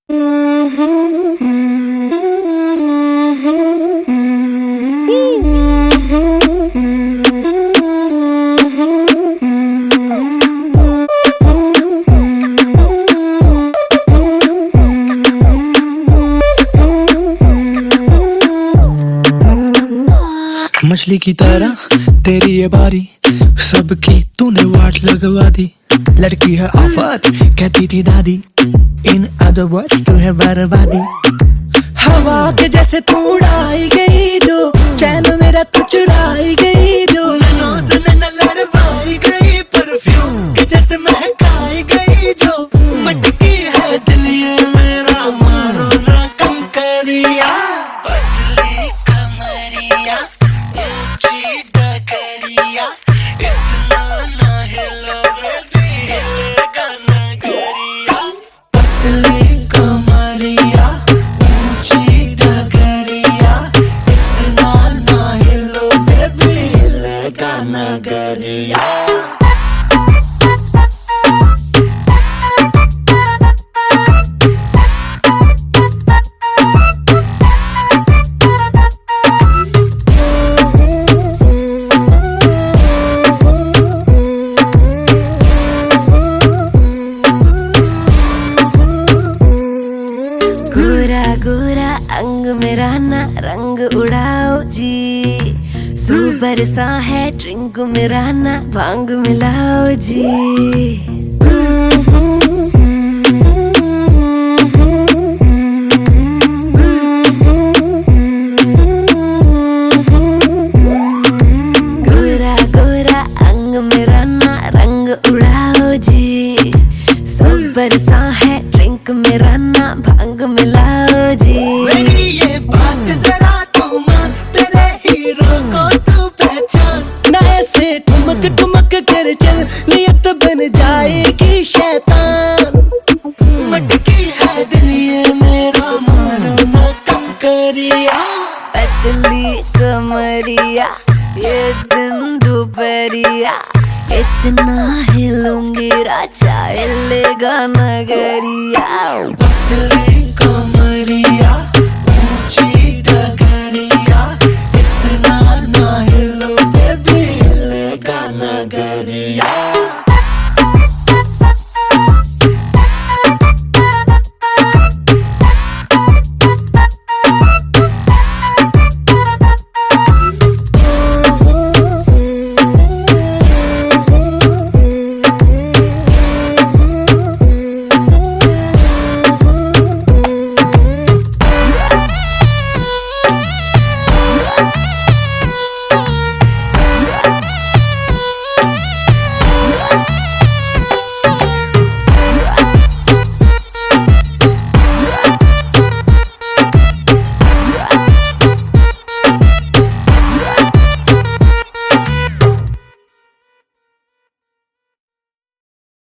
मछली की तरह तेरी ये बारी, सबकी तूने वाट लगवा दी। लड़की है आफत कहती थी दादी, इन अदर वर्ड्स तू है बर्बादी। हवा के जैसे तू उड़ाई गई जो, चैन मेरा तू चुराई गई जो, नौज़ ने न लड़वाई गई, परफ्यूम के जैसे महकाई गई जो। मटकी है दिल ये मेरा, मारो ना कम करिया। पतली कमरिया ऊंची डगरिया, इतना ना हिलो बेबी, हिलेगा नगरिया। पतली कमरिया ऊंची डगरिया, इतना ना हिलो बेबी, हिलेगा नगरिया। गोरा अंग मेरा ना रंग उड़ाओ जी, सुपर सा है ड्रिंक मेरा ना भांग मिलाओ जी। गोरा अंग मेरा ना रंग उड़ाओ जी, सुपर सा है ड्रिंक मेरा ना भांग मिलाओ जी। मेरी ये बात जरा तू मान, तेरे हीरो को तू पहचान। ना ऐसे ठुमक ठुमक कर चल, नियत बन जाएगी शैतान। मटकी है दिल ये मेरा, मारो ना कम करिया। पतली कमरिया ये दिन दोपहरिया, इतना हिलूंगी राजा हिलेगा नगरिया।